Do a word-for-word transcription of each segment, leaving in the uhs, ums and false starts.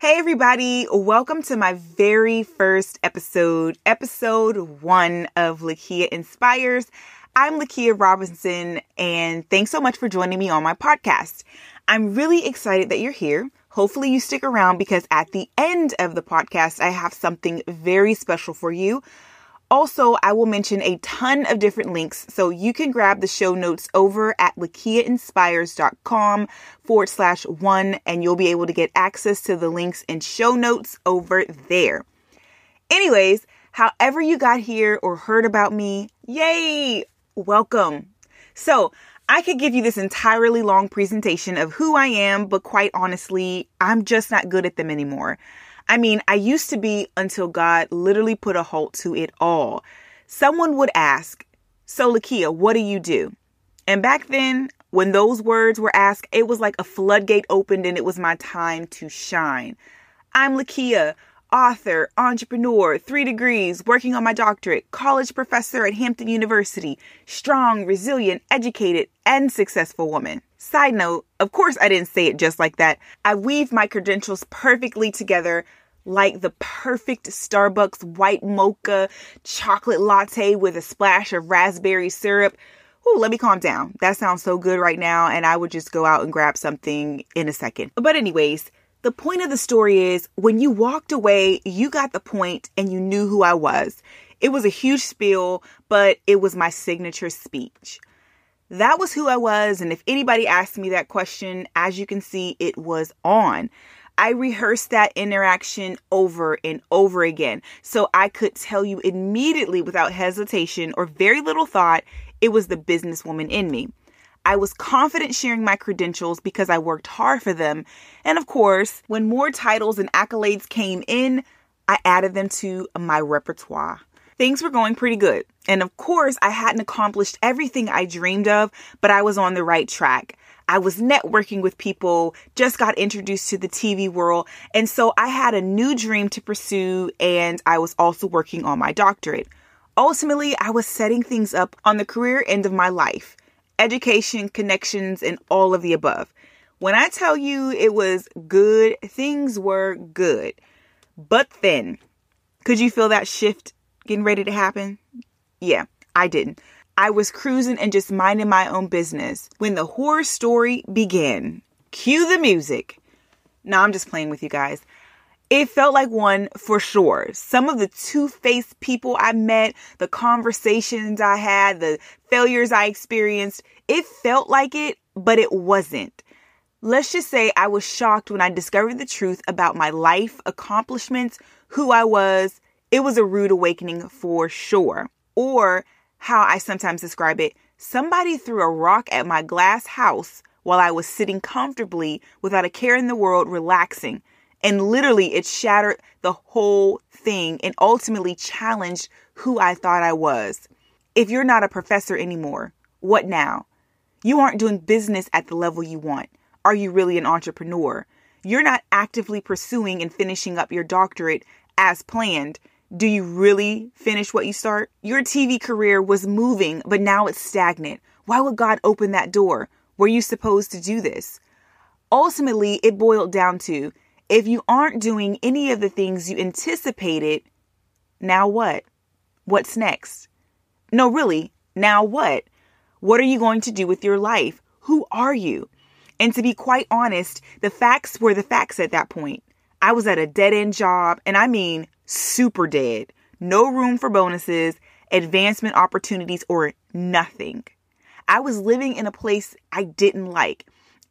Hey everybody, welcome to my very first episode, episode one of Lakia Inspires. I'm Lakia Robinson, and thanks so much for joining me on my podcast. I'm really excited that you're here. Hopefully you stick around because at the end of the podcast, I have something very special for you. Also, I will mention a ton of different links, so you can grab the show notes over at lakiainspires.com forward slash one, and you'll be able to get access to the links and show notes over there. Anyways, however you got here or heard about me, yay, welcome. So I could give you this entirely long presentation of who I am, but quite honestly, I'm just not good at them anymore. I mean, I used to be until God literally put a halt to it all. Someone would ask, so Lakia, what do you do? And back then, when those words were asked, it was like a floodgate opened and it was my time to shine. I'm Lakia, author, entrepreneur, three degrees, working on my doctorate, college professor at Hampton University, strong, resilient, educated, and successful woman. Side note, of course I didn't say it just like that. I weave my credentials perfectly together like the perfect Starbucks white mocha chocolate latte with a splash of raspberry syrup. Ooh, let me calm down. That sounds so good right now, and I would just go out and grab something in a second. But anyways, the point of the story is when you walked away, you got the point and you knew who I was. It was a huge spiel, but it was my signature speech. That was who I was, and if anybody asked me that question, as you can see, it was on. I rehearsed that interaction over and over again, so I could tell you immediately without hesitation or very little thought, it was the businesswoman in me. I was confident sharing my credentials because I worked hard for them, and of course, when more titles and accolades came in, I added them to my repertoire. Things were going pretty good. And of course, I hadn't accomplished everything I dreamed of, but I was on the right track. I was networking with people, just got introduced to the T V world. And so I had a new dream to pursue, and I was also working on my doctorate. Ultimately, I was setting things up on the career end of my life. Education, connections, and all of the above. When I tell you it was good, things were good. But then, could you feel that shift getting ready to happen? Yeah, I didn't. I was cruising and just minding my own business when the horror story began. Cue the music. Nah, I'm just playing with you guys. It felt like one for sure. Some of the two-faced people I met, the conversations I had, the failures I experienced, it felt like it, but it wasn't. Let's just say I was shocked when I discovered the truth about my life, accomplishments, who I was. It was a rude awakening for sure. Or how I sometimes describe it, somebody threw a rock at my glass house while I was sitting comfortably without a care in the world, relaxing. And literally it shattered the whole thing and ultimately challenged who I thought I was. If you're not a professor anymore, what now? You aren't doing business at the level you want. Are you really an entrepreneur? You're not actively pursuing and finishing up your doctorate as planned. Do you really finish what you start? Your T V career was moving, but now it's stagnant. Why would God open that door? Were you supposed to do this? Ultimately, it boiled down to, if you aren't doing any of the things you anticipated, now what? What's next? No, really, now what? What are you going to do with your life? Who are you? And to be quite honest, the facts were the facts at that point. I was at a dead-end job, and I mean super dead. No room for bonuses, advancement opportunities, or nothing. I was living in a place I didn't like.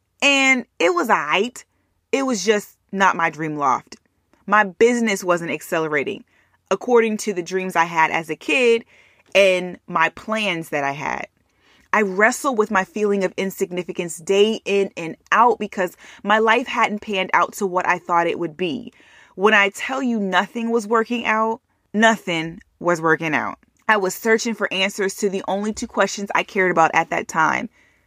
And it was alright. It was just not my dream loft. My business wasn't accelerating according to the dreams I had as a kid and my plans that I had. I wrestled with my feeling of insignificance day in and out because my life hadn't panned out to what I thought it would be. When I tell you nothing was working out, nothing was working out. I was searching for answers to the only two questions I cared about at that time.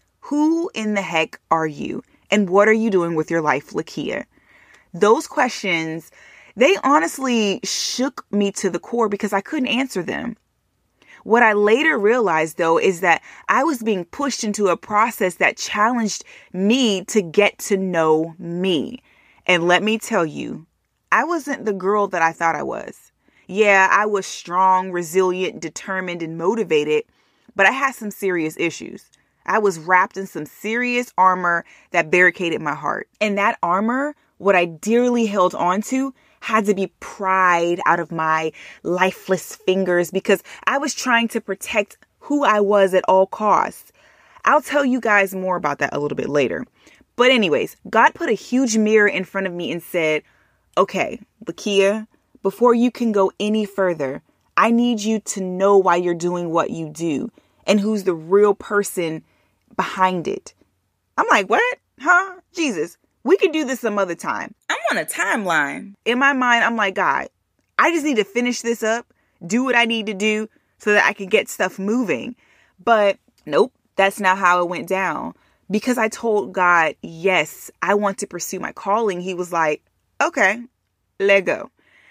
Who in the heck are you? And what are you doing with your life, Lakia? Those questions, they honestly shook me to the core because I couldn't answer them. What I later realized, though, is that I was being pushed into a process that challenged me to get to know me. And let me tell you, I wasn't the girl that I thought I was. Yeah, I was strong, resilient, determined, and motivated, but I had some serious issues. I was wrapped in some serious armor that barricaded my heart. And that armor, what I dearly held on to, had to be pried out of my lifeless fingers because I was trying to protect who I was at all costs. I'll tell you guys more about that a little bit later. But anyways, God put a huge mirror in front of me and said, okay, Lakia, before you can go any further, I need you to know why you're doing what you do and who's the real person behind it. I'm like, what? Huh? Jesus, we could do this some other time. I'm on a timeline. In my mind, I'm like, God, I just need to finish this up, do what I need to do so that I can get stuff moving. But nope, that's not how it went down. Because I told God, yes, I want to pursue my calling. He was like, okay, let go.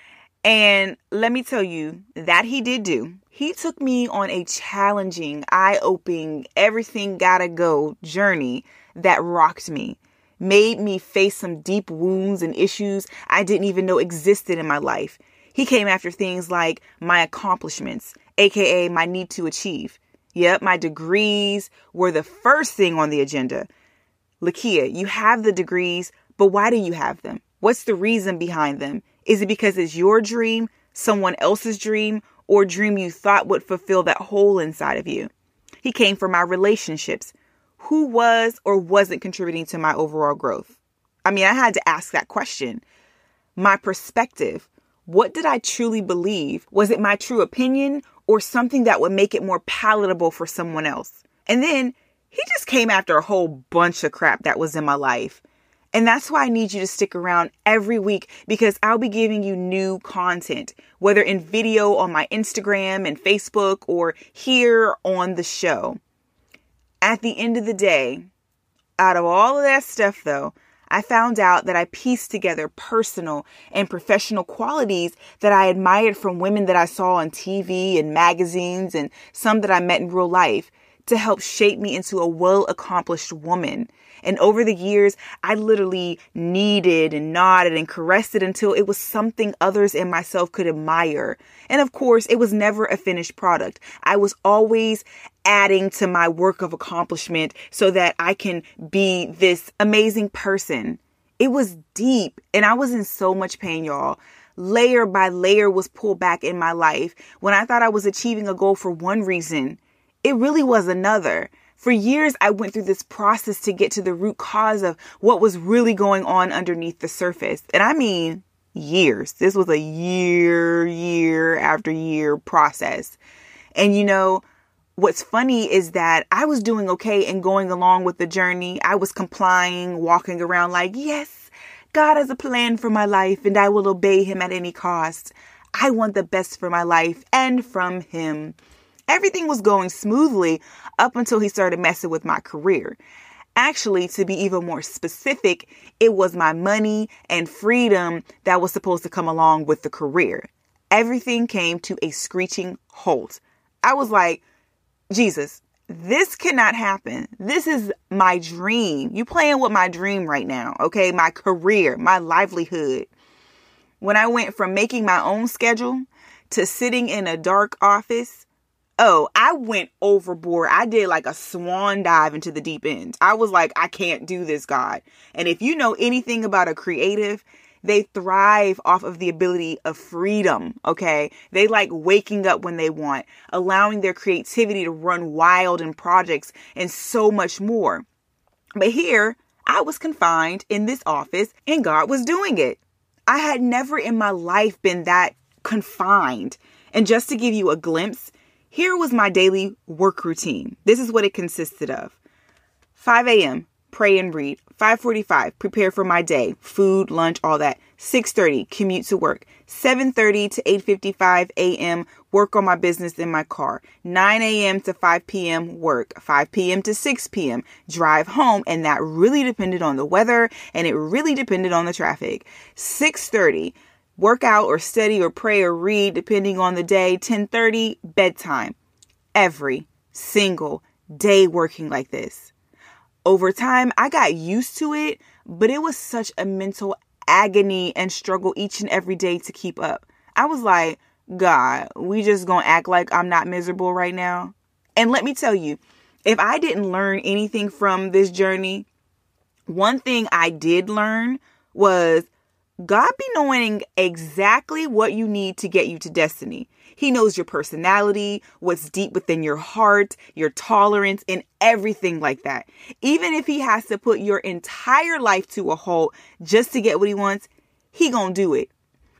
And let me tell you that he did do. He took me on a challenging, eye-opening, everything gotta go journey that rocked me, made me face some deep wounds and issues I didn't even know existed in my life. He came after things like my accomplishments, aka my need to achieve. Yep, my degrees were the first thing on the agenda. Lakia, you have the degrees, but why do you have them? What's the reason behind them? Is it because it's your dream, someone else's dream, or a dream you thought would fulfill that hole inside of you? He came for my relationships. Who was or wasn't contributing to my overall growth? I mean, I had to ask that question. My perspective. What did I truly believe? Was it my true opinion or something that would make it more palatable for someone else? And then he just came after a whole bunch of crap that was in my life. And that's why I need you to stick around every week because I'll be giving you new content, whether in video on my Instagram and Facebook or here on the show. At the end of the day, out of all of that stuff, though, I found out that I pieced together personal and professional qualities that I admired from women that I saw on T V and magazines and some that I met in real life to help shape me into a well-accomplished woman. And over the years, I literally kneaded and nodded and caressed it until it was something others and myself could admire. And of course, it was never a finished product. I was always adding to my work of accomplishment so that I can be this amazing person. It was deep and I was in so much pain, y'all. Layer by layer was pulled back in my life. When I thought I was achieving a goal for one reason, it really was another. For years, I went through this process to get to the root cause of what was really going on underneath the surface. And I mean, years. This was a year, year after year process. And you know, what's funny is that I was doing okay and going along with the journey. I was complying, walking around like, yes, God has a plan for my life and I will obey him at any cost. I want the best for my life and from him. Everything was going smoothly up until he started messing with my career. Actually, to be even more specific, it was my money and freedom that was supposed to come along with the career. Everything came to a screeching halt. I was like, Jesus, this cannot happen. This is my dream. You playing with my dream right now, okay? My career, my livelihood. When I went from making my own schedule to sitting in a dark office, oh, I went overboard. I did like a swan dive into the deep end. I was like, I can't do this, God. And if you know anything about a creative, they thrive off of the ability of freedom, okay? They like waking up when they want, allowing their creativity to run wild in projects and so much more. But here, I was confined in this office and God was doing it. I had never in my life been that confined. And just to give you a glimpse, here was my daily work routine. This is what it consisted of. five a.m., pray and read. five forty-five, prepare for my day. Food, lunch, all that. six thirty, commute to work. seven thirty to eight fifty-five a.m., work on my business in my car. nine a.m. to five p.m., work. five p.m. to six p.m., drive home. And that really depended on the weather and it really depended on the traffic. six thirty, work out or study or pray or read, depending on the day. ten thirty, bedtime. Every single day working like this. Over time, I got used to it, but it was such a mental agony and struggle each and every day to keep up. I was like, God, we just gonna act like I'm not miserable right now? And let me tell you, if I didn't learn anything from this journey, one thing I did learn was God be knowing exactly what you need to get you to destiny. He knows your personality, what's deep within your heart, your tolerance, and everything like that. Even if he has to put your entire life to a halt just to get what he wants, he gonna do it.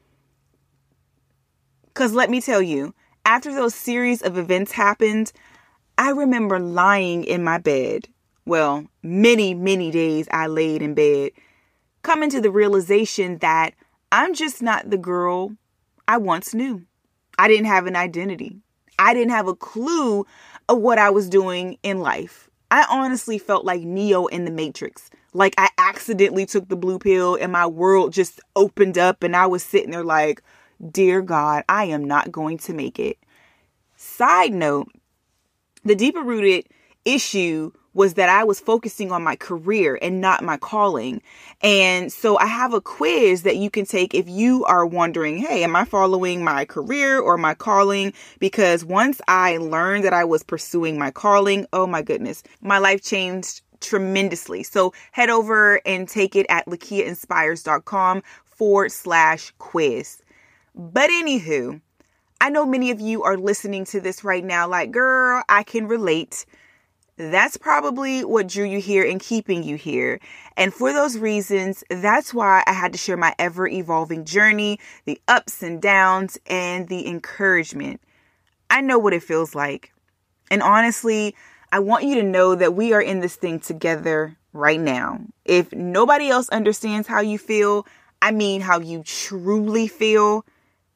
Because let me tell you, after those series of events happened, I remember lying in my bed. Well, many, many days I laid in bed, coming to the realization that I'm just not the girl I once knew. I didn't have an identity. I didn't have a clue of what I was doing in life. I honestly felt like Neo in the Matrix. Like I accidentally took the blue pill and my world just opened up and I was sitting there like, dear God, I am not going to make it. Side note, the deeper rooted issue was that I was focusing on my career and not my calling. And so I have a quiz that you can take if you are wondering, hey, am I following my career or my calling? Because once I learned that I was pursuing my calling, oh my goodness, my life changed tremendously. So head over and take it at lakiainspires.com forward slash quiz. But anywho, I know many of you are listening to this right now like, girl, I can relate. That's probably what drew you here and keeping you here. And for those reasons, that's why I had to share my ever-evolving journey, the ups and downs, and the encouragement. I know what it feels like. And honestly, I want you to know that we are in this thing together right now. If nobody else understands how you feel, I mean how you truly feel,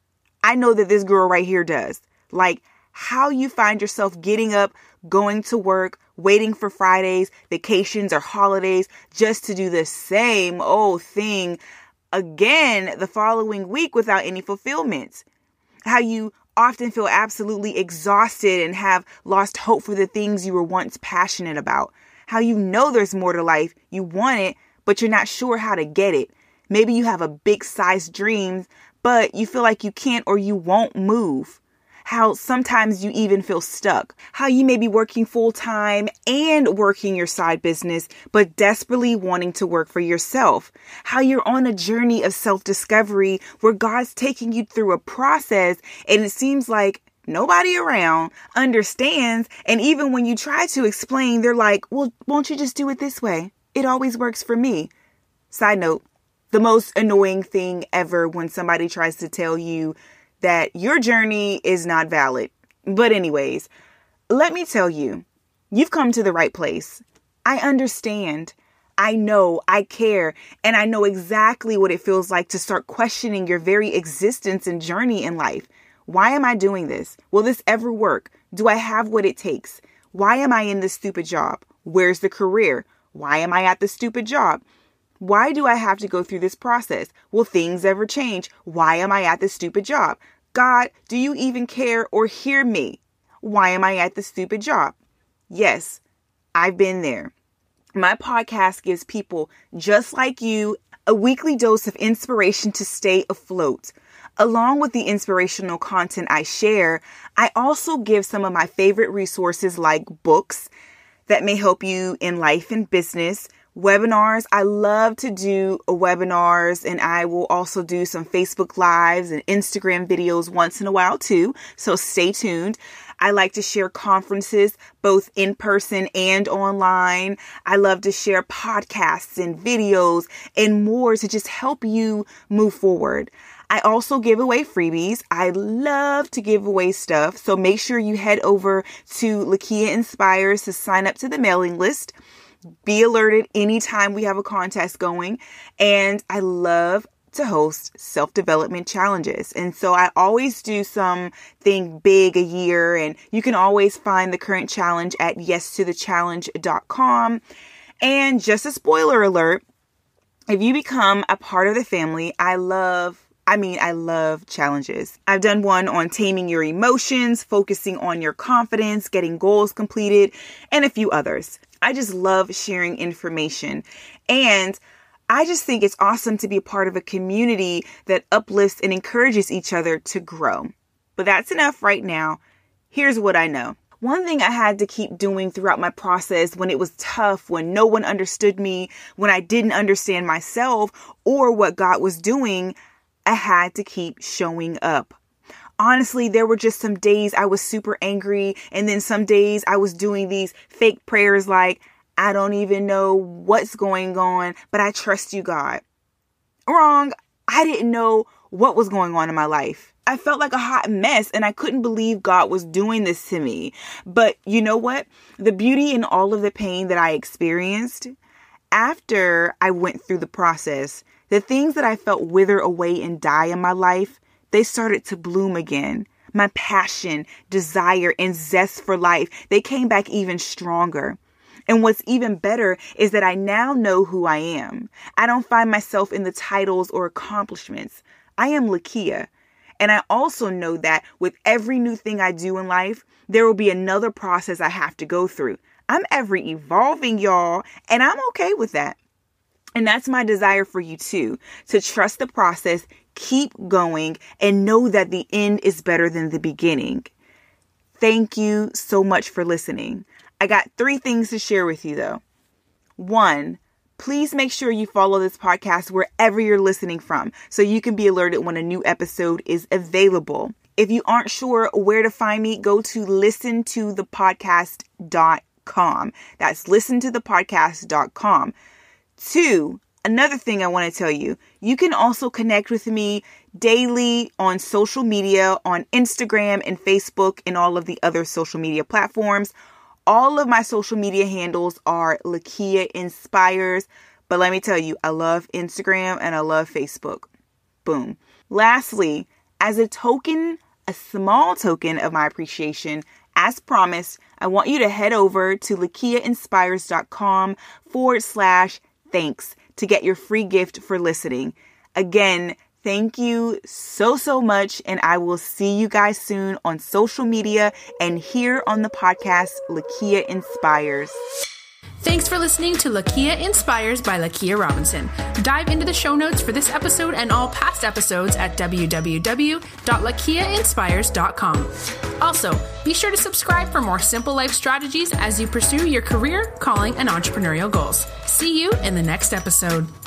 I know that this girl right here does. Like how you find yourself getting up, going to work, waiting for Fridays, vacations, or holidays just to do the same old thing again the following week without any fulfillment. How you often feel absolutely exhausted and have lost hope for the things you were once passionate about. How you know there's more to life, you want it, but you're not sure how to get it. Maybe you have a big size dream, but you feel like you can't or you won't move. How sometimes you even feel stuck. How you may be working full time and working your side business, but desperately wanting to work for yourself. How you're on a journey of self-discovery where God's taking you through a process and it seems like nobody around understands. And even when you try to explain, they're like, well, won't you just do it this way? It always works for me. Side note, the most annoying thing ever when somebody tries to tell you that your journey is not valid. But anyways, let me tell you, you've come to the right place. I understand. I know, I care, and I know exactly what it feels like to start questioning your very existence and journey in life. Why am I doing this? Will this ever work? Do I have what it takes? Why am I in this stupid job? Where's the career? Why am I at this stupid job? Why do I have to go through this process? Will things ever change? Why am I at this stupid job? God, do you even care or hear me? Why am I at this stupid job? Yes, I've been there. My podcast gives people just like you a weekly dose of inspiration to stay afloat. Along with the inspirational content I share, I also give some of my favorite resources like books that may help you in life and business, webinars. I love to do webinars, and I will also do some Facebook Lives and Instagram videos once in a while too. So stay tuned. I like to share conferences, both in person and online. I love to share podcasts and videos and more to just help you move forward. I also give away freebies. I love to give away stuff. So make sure you head over to Lakia Inspires to sign up to the mailing list. Be alerted anytime we have a contest going. And I love to host self-development challenges. And so I always do something big a year, and you can always find the current challenge at yes to the challenge dot com. And just a spoiler alert, if you become a part of the family, I love I mean, I love challenges. I've done one on taming your emotions, focusing on your confidence, getting goals completed, and a few others. I just love sharing information. And I just think it's awesome to be a part of a community that uplifts and encourages each other to grow. But that's enough right now. Here's what I know. One thing I had to keep doing throughout my process when it was tough, when no one understood me, when I didn't understand myself or what God was doing, I had to keep showing up. Honestly, there were just some days I was super angry, and then some days I was doing these fake prayers like, I don't even know what's going on, but I trust you, God. Wrong. I didn't know what was going on in my life. I felt like a hot mess and I couldn't believe God was doing this to me. But you know what? The beauty in all of the pain that I experienced, after I went through the process, the things that I felt wither away and die in my life, they started to bloom again. My passion, desire, and zest for life, they came back even stronger. And what's even better is that I now know who I am. I don't find myself in the titles or accomplishments. I am Lakia. And I also know that with every new thing I do in life, there will be another process I have to go through. I'm ever evolving, y'all, and I'm okay with that. And that's my desire for you too, to trust the process, keep going, and know that the end is better than the beginning. Thank you so much for listening. I got three things to share with you though. One, please make sure you follow this podcast wherever you're listening from so you can be alerted when a new episode is available. If you aren't sure where to find me, go to listen to the podcast dot com. That's listen to the podcast dot com. Two, another thing I want to tell you, you can also connect with me daily on social media, on Instagram and Facebook and all of the other social media platforms. All of my social media handles are Lakia Inspires, but let me tell you, I love Instagram and I love Facebook. Boom. Lastly, as a token, a small token of my appreciation, as promised, I want you to head over to lakiainspires.com forward slash thanks to get your free gift for listening. Again, thank you so, so much. And I will see you guys soon on social media and here on the podcast, Lakia Inspires. Thanks for listening to Lakia Inspires by Lakia Robinson. Dive into the show notes for this episode and all past episodes at w w w dot lakia inspires dot com. Also, be sure to subscribe for more simple life strategies as you pursue your career, calling, and entrepreneurial goals. See you in the next episode.